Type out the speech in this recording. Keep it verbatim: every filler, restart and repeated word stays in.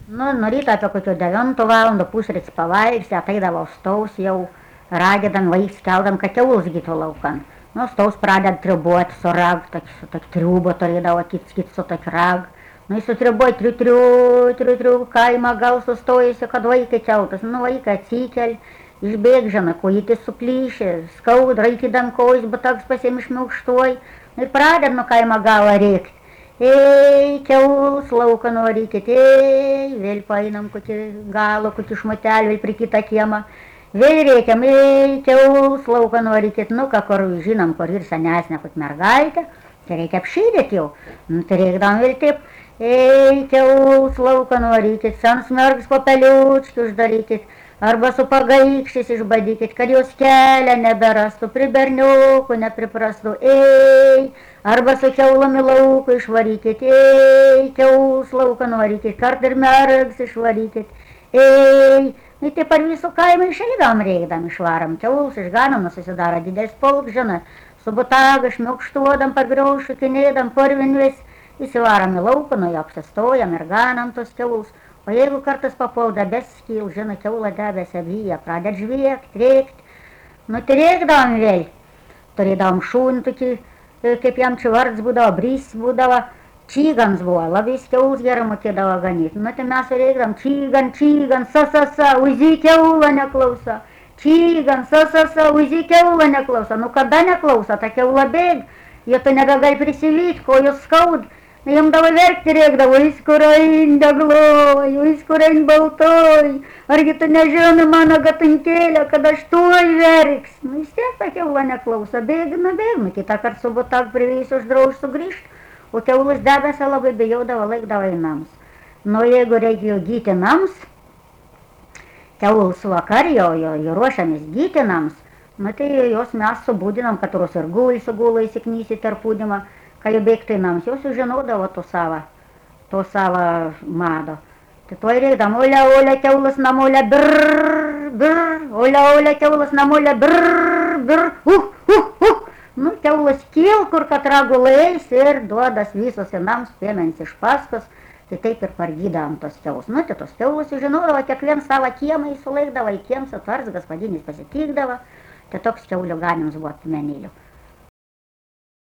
Nu, nuo ryto apie kokio devinto valandą pusrytis pavalgsi, ateidavo staus jau, ragėdam vaiks, keldam, kad kiaulus gytų laukan. Nu, staus pradeda tribuoti su rag, toks, toks triubo turėdavo kits, kits su toks rag. Nu, jis sutribuoja triu, triu, triu, triu, kaimą gal sustojusi, kad vaikai keltas. Nu, vaikai atsikel, išbėg, žinai, kojitis suplyšė, skaud, raikydam kojas, bet toks pasimišmiaukštuoj. Ir pradeda nu kaimą galą rėkti. Ei, kiauls lauką norykit, ei, vėl painam kokį galą, kokį šmutelį, vėl prie kitą kiemą. Vėl reikiam, ei, kiauls lauką norykit, nu, ką kur žinom, kur ir senesnė kot mergaitė, tai reikia apšydėti jau. Nu, tai reikdam vėl taip, ei, kiauls lauką norykit, sens mergs popeliučkį uždarykit, arba su pagaikščiais išbadykit, kad jos kelią neberastų, prie berniukų nepriprastų, ei, arba su kiaulami laukų išvarykit, ei, kiauls lauką norykit, kart ir mergs išvarykit, ei, nu taip ar visų kaimą išeidam reikdam, išvaram kiauls, išganom, susidaro didelis polk, žinot, su butaga, šmiaukštuodam, pagraušu, kinėdam, porvinvis, įsivaram į lauką, nu jau apsistojam ir ganam tos kiauls. O jeigu kartais papau debeskyl, žinai, kiaula debes avyja, pradėt žviekt, rėkt, nu tai rėkdavom vėl. Turėdavom šūnį tokį, kaip jam čia vards būdavo, brys būdavo, čygans buvo, labai kiauls gerai mokėdavo ganyt. Nu tai mes rėkdavom, čygan, čygan, sa, sa, sa, uzy kiaula neklausa, čygan, sa, sa, sa, uzy kiaula neklausa. Nu kada neklausa, ta kiaula bėg, jie to nebegali prisivyt, ko jos skaud. Jam davo verkti reikdavo, jis kurain degloj, jis kurain baltoj, argi tu nežinai mano gatankėlę, kad aš tuoj verks. Nu, jis tiek ta kiaula neklauso, bėgina, bėgina, kitą kartą su butak privys uždrauž sugrįžt, o kiaulas debesą labai bijodavo, laikdavo į namus. Nu, jeigu reikėjo gyti nams, kiaulas vakar jau, jau, jau ruošiamės gyti nams, nu, tai jos mes subūdinam, kad ros ir gulai sugulai įsiknysi tarpūdimą, kai jau bėgtai nams, jau sužinodavo to savo, to savo mado. Tai tuoj reikdam, olia, olia, kiaulas namolė, brrr, brrr, olia, olia, kiaulas namolė, brrr, brrr, uh, uh, uh. Nu, kiaulas kil, kur kad ragulais ir duodas visos į nams, piemens iš paskos, tai taip ir pargydavom tos kiaulus. Nu, tai tos kiaulus sužinodavo, kiekvien savo kiemą įsulaikdavo, į kiems atvars, gaspadinis pasitikdavo, tai toks kiaulių ganims buvo pimenėlių.